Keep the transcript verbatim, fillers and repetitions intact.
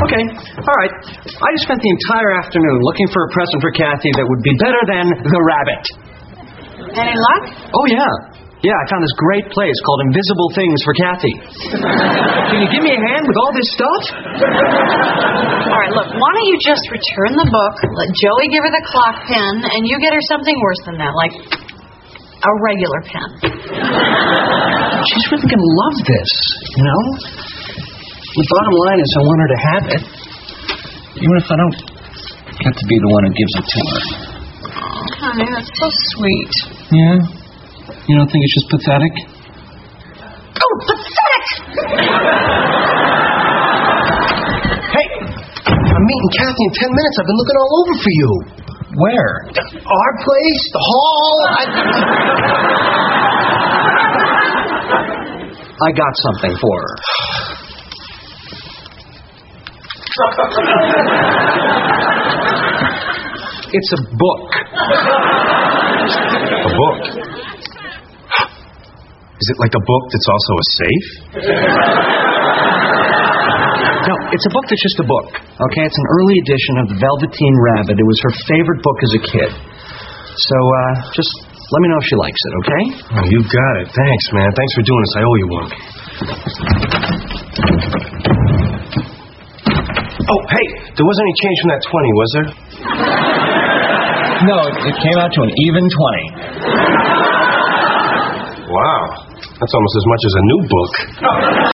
Okay, all right. I just spent the entire afternoon looking for a present for Kathy that would be better than the rabbit. Any luck? Oh, yeah. Yeah, I found this great place called Invisible Things for Kathy. Can you give me a hand with all this stuff? All right, look, why don't you just return the book, let Joey give her the clock pen, and you get her something worse than that, like a regular pen. She's really going to love this, you know? The bottom line is I want her to have it, even if I don't get to be the one who gives it to her. Oh, honey, that's so sweet. Yeah? You don't think it's just pathetic? Oh, pathetic! Hey, I'm meeting Kathy in ten minutes. I've been looking all over for you. Where? Our place, the hall. I... I got something for her. It's a book. A book? Is it like a book that's also a safe? No, it's a book that's just a book. Okay, it's an early edition of The Velveteen Rabbit. It was her favorite book as a kid. So, uh, just let me know if she likes it, okay? Oh, you got it. Thanks, man. Thanks for doing this. I owe you one. Oh, hey, there wasn't any change from that twenty, was there? No, it, it came out to an even twenty. Wow. That's almost as much as a new book.